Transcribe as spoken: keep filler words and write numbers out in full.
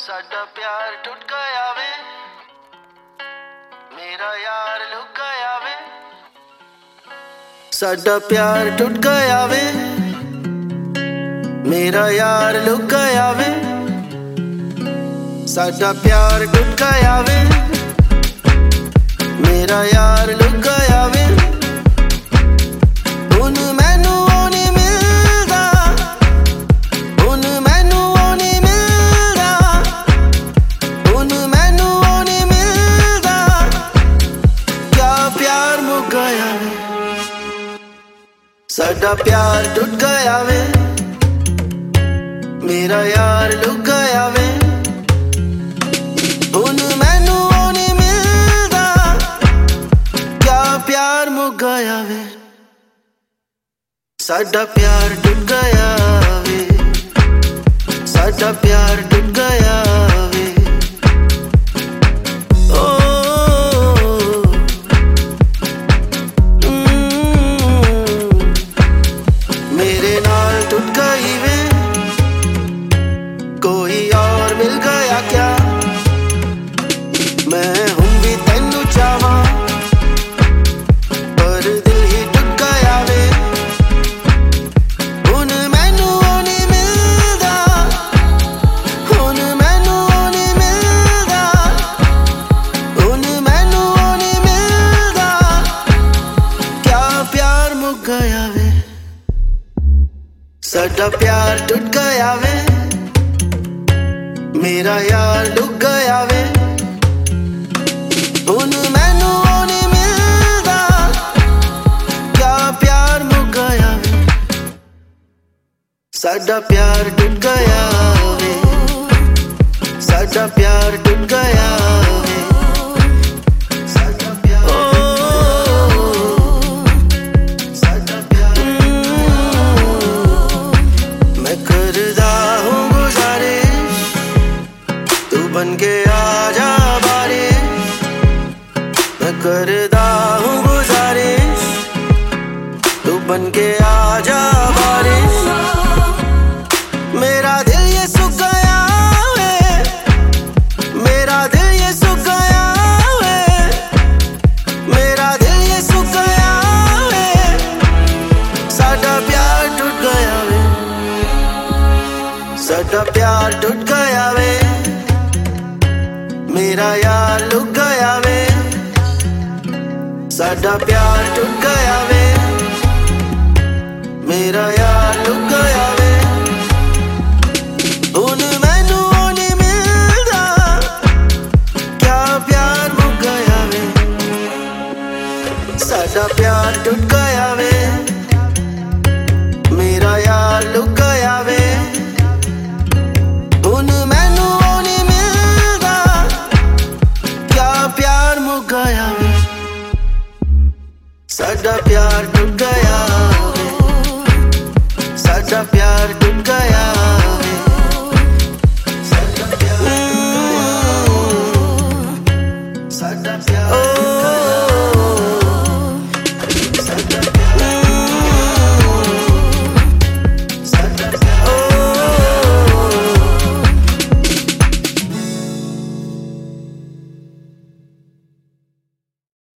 साडा प्यार टूट गया वे, मेरा यार लुक गया वे। साडा प्यार टूट गया वे, मेरा यार लुक गया वे। साडा प्यार टूट गया वे, मेरा यार लुक गया वे। हुण मैनू ओ नहीं मिलदा, हुण मैनू ओ नहीं मिलदा, हुण मैनू ओ नहीं मिलदा। क्या प्यार मुक गया वे, साडा प्यार टूट गया वे, मेरा यार लुक गया वे। हुण मैनू ओ नहीं मिलदा, क्या प्यार मुक गया वे, साडा प्यार टूट गया वे, साडा प्यार टूट गया वे। ओ मेरे नाल टूट गई वे, कोई और मिल गया क्या। मैं हूं भी तैनू चाहवां, पर दिल ही टूट गया वे। हुण मैनू ओ नहीं मिलदा, हुण मैनू ओ नहीं मिलदा, हुण मैनू ओ नहीं मिलदा। क्या प्यार मुक गया वे, साडा प्यार टूट गया वे, मेरा यार लुक गया वे। हुण मैनू ओ नहीं मिलदा, क्या प्यार मुक गया वे, साडा प्यार टूट गया वे, साडा प्यार टूट गया वे। साडा प्यार ओ साडा प्यार मैं करदा हूं गुजारिश, तू बन के आजा बारिश। मैं करदा हूं गुजारिश, तू बन के आजा बारिश। मेरा दिल ये सुख गया वे, मेरा दिल ये सुख गया वे, मेरा दिल ये सुख गया वे। साडा प्यार टूट गया वे, साडा प्यार टूट गया वे, मेरा यार लुक गया वे। साडा प्यार टूट गया वे, मेरा यार लुक गया वे। हुण मैनू ओ नहीं मिलदा, क्या प्यार मुक गया वे, साडा प्यार टूट गया वे, मेरा यार लुक गया वे। हुण मैनू ओ नहीं मिलदा, क्या प्यार मुक गया वे, साडा प्यार टूट गया वे, साडा प्यार टूट गया।